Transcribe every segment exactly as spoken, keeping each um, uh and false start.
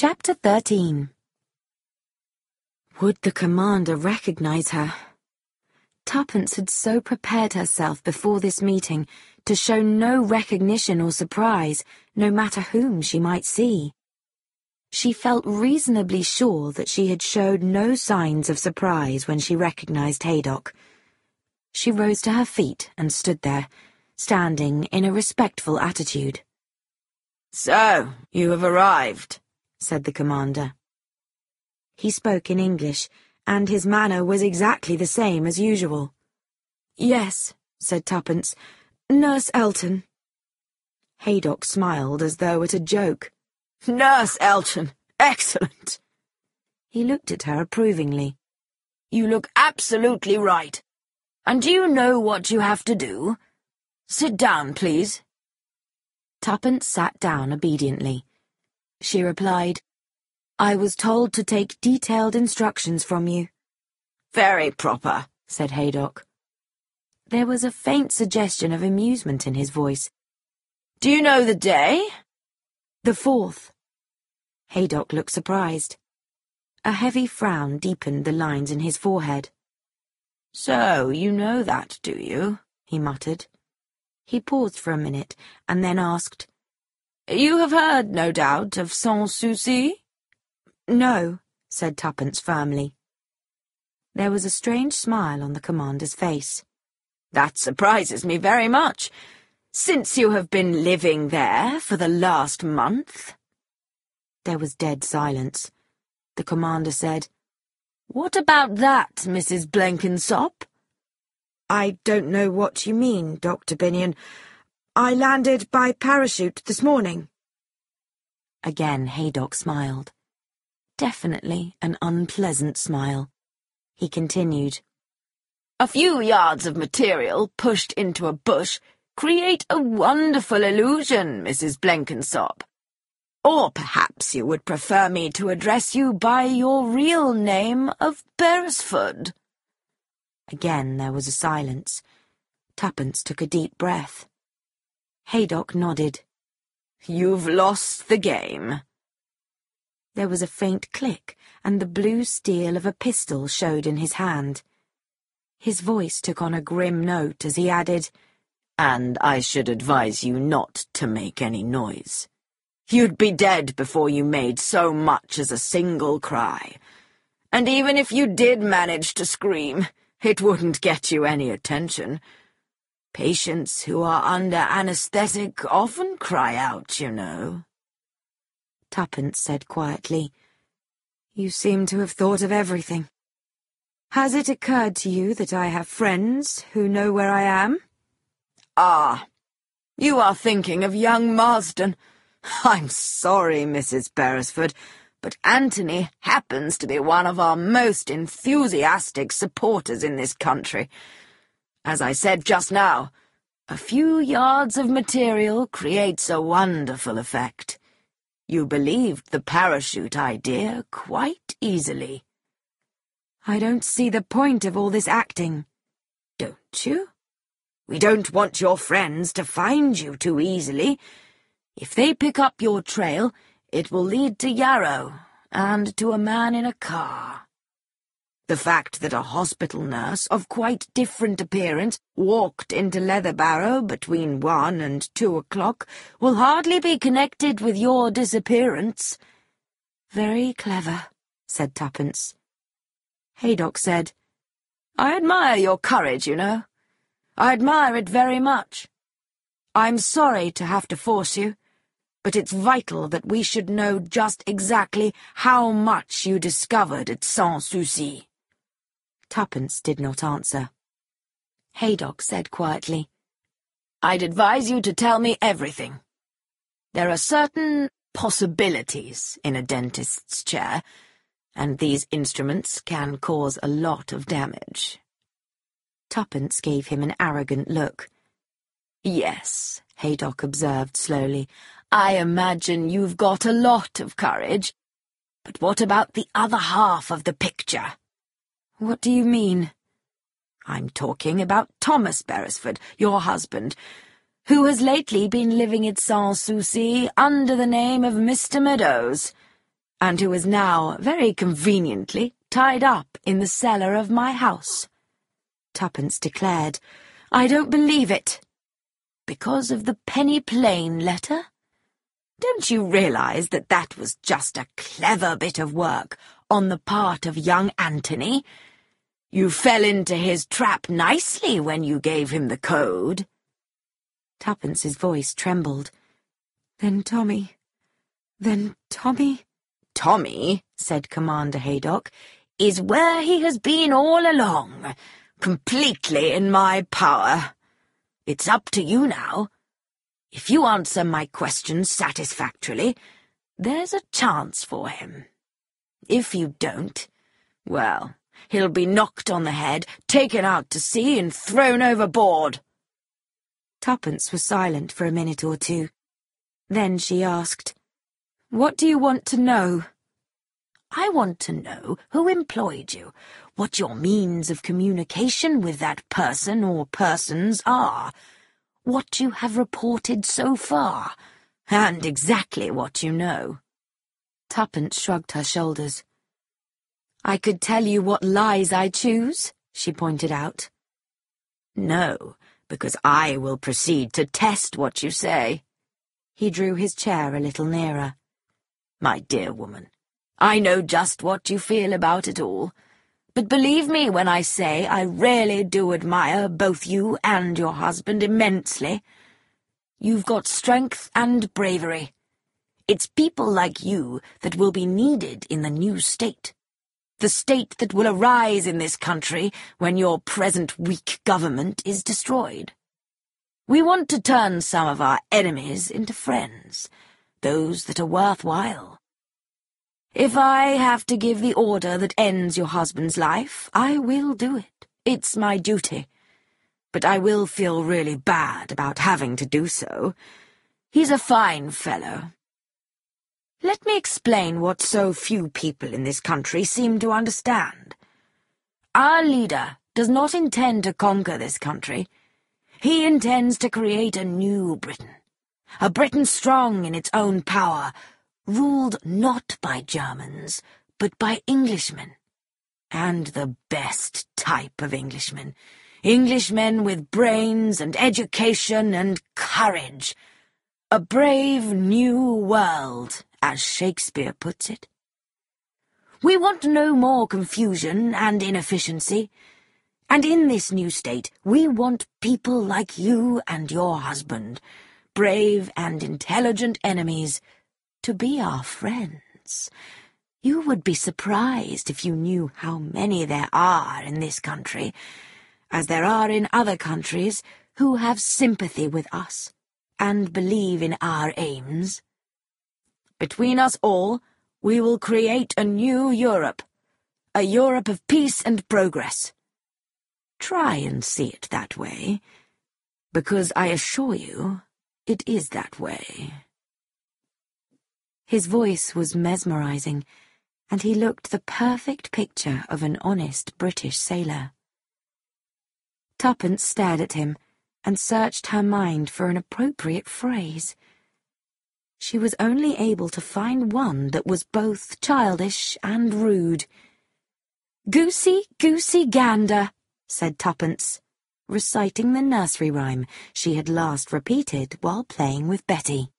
Chapter thirteen. Would the commander recognize her? Tuppence had so prepared herself before this meeting to show no recognition or surprise, no matter whom she might see. She felt reasonably sure that she had showed no signs of surprise when she recognized Haydock. She rose to her feet and stood there, standing in a respectful attitude. "So, you have arrived," said the commander. He spoke in English, and his manner was exactly the same as usual. "Yes," said Tuppence. "Nurse Elton." Haydock smiled as though at a joke. "Nurse Elton! Excellent!" He looked at her approvingly. "You look absolutely right. And do you know what you have to do? Sit down, please." Tuppence sat down obediently. She replied, "I was told to take detailed instructions from you." "Very proper," said Haydock. There was a faint suggestion of amusement in his voice. "Do you know the day?" "The fourth." Haydock looked surprised. A heavy frown deepened the lines in his forehead. "So, you know that, do you?" he muttered. He paused for a minute, and then asked, "You have heard, no doubt, of Sans Souci?" "No," said Tuppence firmly. There was a strange smile on the commander's face. "That surprises me very much, since you have been living there for the last month." There was dead silence. The commander said, "What about that, Missus Blenkinsop?" "I don't know what you mean, Doctor Binion. I landed by parachute this morning." Again Haydock smiled. Definitely an unpleasant smile. He continued, "A few yards of material pushed into a bush create a wonderful illusion, Missus Blenkinsop. Or perhaps you would prefer me to address you by your real name of Beresford." Again there was a silence. Tuppence took a deep breath. Haydock nodded. "You've lost the game." There was a faint click, and the blue steel of a pistol showed in his hand. His voice took on a grim note as he added, "And I should advise you not to make any noise. You'd be dead before you made so much as a single cry. And even if you did manage to scream, it wouldn't get you any attention. Patients who are under anesthetic often cry out, you know." Tuppence said quietly, "You seem to have thought of everything. Has it occurred to you that I have friends who know where I am?" "Ah, you are thinking of young Marsden. I'm sorry, Missus Beresford, but Anthony happens to be one of our most enthusiastic supporters in this country. As I said just now, a few yards of material creates a wonderful effect. You believed the parachute idea quite easily." "I don't see the point of all this acting." "Don't you? We don't want your friends to find you too easily. If they pick up your trail, it will lead to Yarrow, and to a man in a car. The fact that a hospital nurse of quite different appearance walked into Leatherbarrow between one and two o'clock will hardly be connected with your disappearance." "Very clever," said Tuppence. Haydock said, "I admire your courage, you know. I admire it very much. I'm sorry to have to force you, but it's vital that we should know just exactly how much you discovered at Sans Souci." Tuppence did not answer. Haydock said quietly, "I'd advise you to tell me everything. There are certain possibilities in a dentist's chair, and these instruments can cause a lot of damage." Tuppence gave him an arrogant look. "Yes," Haydock observed slowly, "I imagine you've got a lot of courage. But what about the other half of the picture?" "What do you mean?" "I'm talking about Thomas Beresford, your husband, who has lately been living at Sans Souci under the name of Mister Meadows. and who is now, very conveniently, tied up in the cellar of my house." Tuppence declared, "I don't believe it." "Because of the Penny Plain letter? Don't you realize that that was just a clever bit of work on the part of young Anthony? You fell into his trap nicely when you gave him the code." Tuppence's voice trembled. "Then Tommy... then Tommy—" "Tommy," said Commander Haydock, "is where he has been all along, completely in my power. It's up to you now. If you answer my questions satisfactorily, there's a chance for him. If you don't, well, he'll be knocked on the head, taken out to sea, and thrown overboard." Tuppence was silent for a minute or two. Then she asked, "What do you want to know?" "I want to know who employed you, what your means of communication with that person or persons are, what you have reported so far, and exactly what you know." Tuppence shrugged her shoulders. "I could tell you what lies I choose," she pointed out. "No, because I will proceed to test what you say." He drew his chair a little nearer. "My dear woman, I know just what you feel about it all, but believe me when I say I really do admire both you and your husband immensely. You've got strength and bravery. It's people like you that will be needed in the new state, the state that will arise in this country when your present weak government is destroyed. We want to turn some of our enemies into friends, those that are worthwhile. If I have to give the order that ends your husband's life, I will do it. It's my duty. But I will feel really bad about having to do so. He's a fine fellow. Let me explain what so few people in this country seem to understand. Our leader does not intend to conquer this country. He intends to create a new Britain, a Britain strong in its own power, ruled not by Germans, but by Englishmen, and the best type of Englishmen, Englishmen with brains and education and courage, a brave new world, as Shakespeare puts it. We want no more confusion and inefficiency, and in this new state we want people like you and your husband, brave and intelligent enemies, to be our friends. You would be surprised if you knew how many there are in this country, as there are in other countries, who have sympathy with us and believe in our aims. Between us all, we will create a new Europe, a Europe of peace and progress. Try and see it that way, because I assure you, it is that way." His voice was mesmerizing, and he looked the perfect picture of an honest British sailor. Tuppence stared at him and searched her mind for an appropriate phrase. She was only able to find one that was both childish and rude. "Goosey, goosey, gander," said Tuppence, reciting the nursery rhyme she had last repeated while playing with Betty.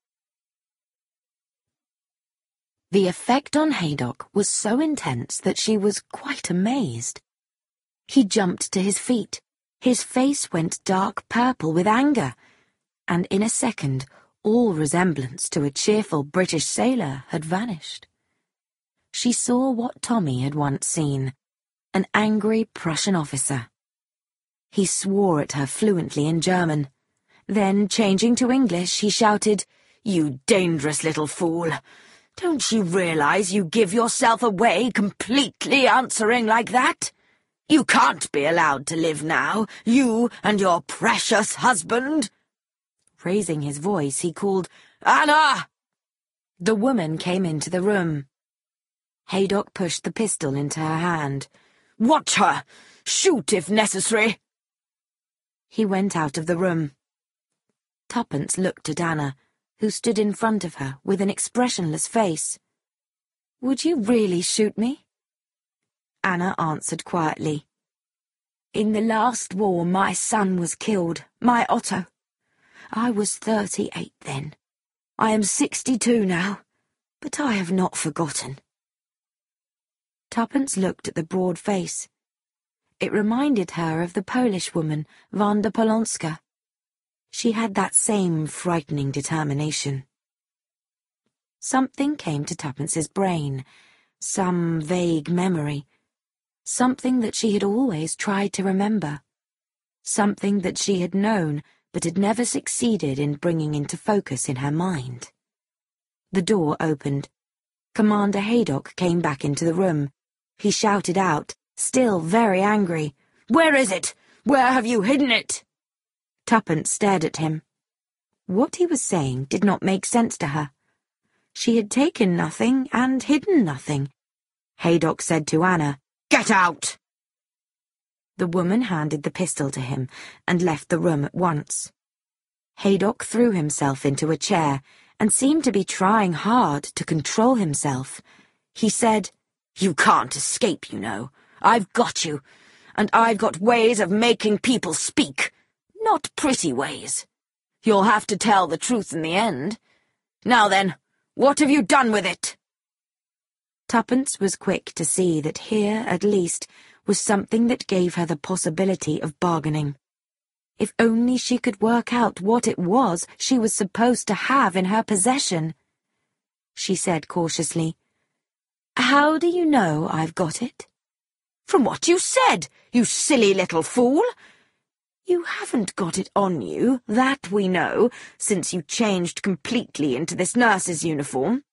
The effect on Haydock was so intense that she was quite amazed. He jumped to his feet. His face went dark purple with anger, and in a second all resemblance to a cheerful British sailor had vanished. She saw what Tommy had once seen, an angry Prussian officer. He swore at her fluently in German. Then, changing to English, he shouted, "You dangerous little fool! Don't you realize you give yourself away completely answering like that? You can't be allowed to live now, you and your precious husband." Raising his voice, he called, "Anna!" The woman came into the room. Haydock pushed the pistol into her hand. "Watch her! Shoot if necessary!" He went out of the room. Tuppence looked at Anna, who stood in front of her with an expressionless face. Would you really shoot me? Anna answered quietly. In the last war my son was killed, my Otto. I was thirty-eight then. I am sixty-two now, but I have not forgotten. Tuppence looked at the broad face. It reminded her of the Polish woman, Wanda Polonska. She had that same frightening determination. Something came to Tuppence's brain, some vague memory, something that she had always tried to remember, something that she had known but had never succeeded in bringing into focus in her mind. The door opened. Commander Haydock came back into the room. He shouted out, still very angry, "Where is it? Where have you hidden it?" Tuppence stared at him. What he was saying did not make sense to her. She had taken nothing and hidden nothing. Haydock said to Anna, "Get out!" The woman handed the pistol to him and left the room at once. Haydock threw himself into a chair and seemed to be trying hard to control himself. He said, "You can't escape, you know. I've got you, and I've got ways of making people speak. Not pretty ways. You'll have to tell the truth in the end. Now then, what have you done with it?" Tuppence was quick to see that here, at least, was something that gave her the possibility of bargaining. If only she could work out what it was she was supposed to have in her possession. She said cautiously, "How do you know I've got it?" "From what you said, you silly little fool. You haven't got it on you, that we know, since you changed completely into this nurse's uniform."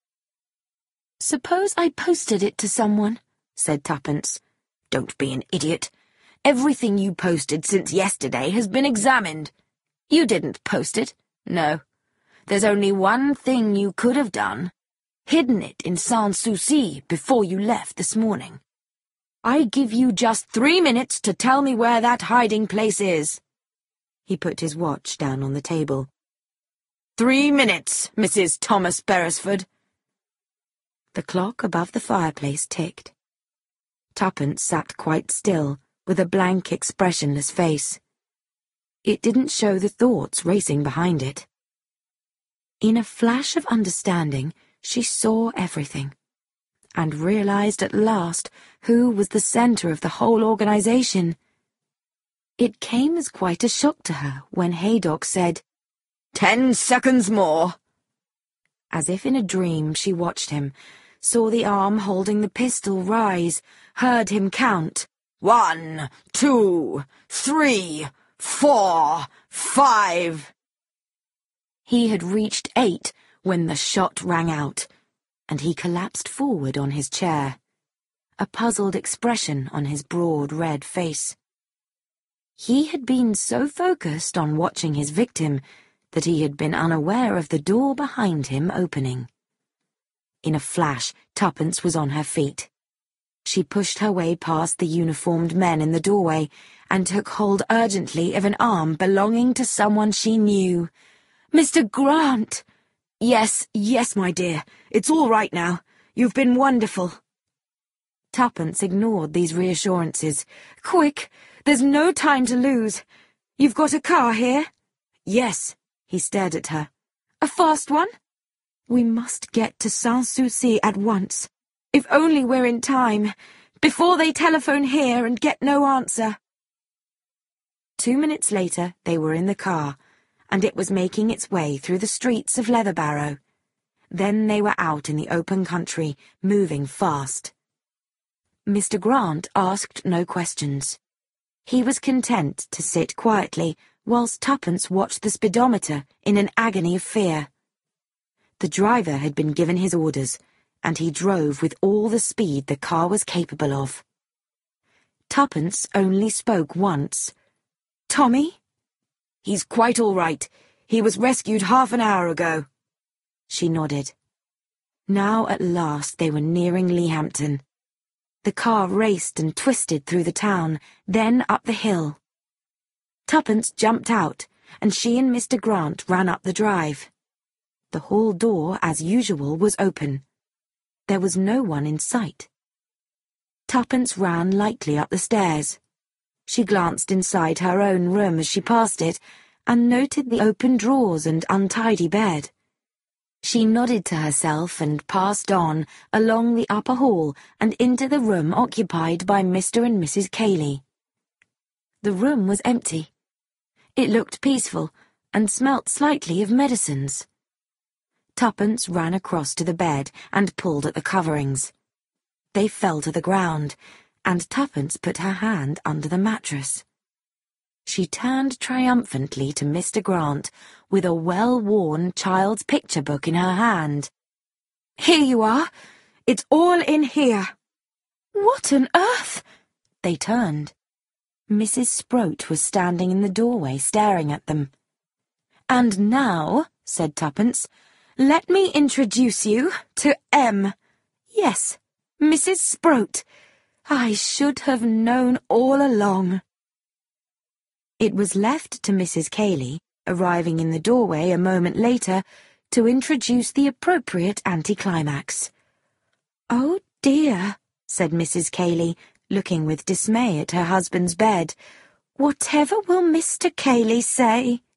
"Suppose I posted it to someone," said Tuppence. "Don't be an idiot. Everything you posted since yesterday has been examined. You didn't post it. No. There's only one thing you could have done. Hidden it in Sans Souci before you left this morning. I give you just three minutes to tell me where that hiding place is." He put his watch down on the table. "Three minutes, Missus Thomas Beresford." The clock above the fireplace ticked. Tuppence sat quite still, with a blank, expressionless face. It didn't show the thoughts racing behind it. In a flash of understanding, she saw everything, and realized at last who was the center of the whole organization. It came as quite a shock to her when Haydock said, "Ten seconds more." As if in a dream, she watched him, saw the arm holding the pistol rise, heard him count. One, two, three, four, five. He had reached eight when the shot rang out, and he collapsed forward on his chair, a puzzled expression on his broad red face. He had been so focused on watching his victim that he had been unaware of the door behind him opening. In a flash, Tuppence was on her feet. She pushed her way past the uniformed men in the doorway and took hold urgently of an arm belonging to someone she knew. "Mister Grant!" "Yes, yes, my dear. It's all right now. You've been wonderful." Tuppence ignored these reassurances. "Quick! There's no time to lose. You've got a car here?" "Yes." He stared at her. "A fast one?" "We must get to Sans Souci at once. If only we're in time, before they telephone here and get no answer." Two minutes later, they were in the car, and it was making its way through the streets of Leatherbarrow. Then they were out in the open country, moving fast. Mister Grant asked no questions. He was content to sit quietly whilst Tuppence watched the speedometer in an agony of fear. The driver had been given his orders, and he drove with all the speed the car was capable of. Tuppence only spoke once. "Tommy?" "He's quite all right. He was rescued half an hour ago." She nodded. Now at last they were nearing Leahampton. The car raced and twisted through the town, then up the hill. Tuppence jumped out, and she and Mister Grant ran up the drive. The hall door, as usual, was open. there was no one in sight. Tuppence ran lightly up the stairs. She glanced inside her own room as she passed it, and noted the open drawers and untidy bed. She nodded to herself and passed on along the upper hall and into the room occupied by Mister and Missus Cayley. The room was empty. It looked peaceful and smelt slightly of medicines. Tuppence ran across to the bed and pulled at the coverings. They fell to the ground, and Tuppence put her hand under the mattress. She turned triumphantly to Mister Grant with a well-worn child's picture book in her hand. "Here you are. It's all in here." "What on earth?" They turned. Missus Sproat was standing in the doorway staring at them. "And now," said Tuppence, "let me introduce you to M. Yes, Missus Sproat. I should have known all along." It was left to Missus Cayley, arriving in the doorway a moment later, to introduce the appropriate anticlimax. "Oh dear," said Missus Cayley, looking with dismay at her husband's bed. "Whatever will Mister Cayley say?"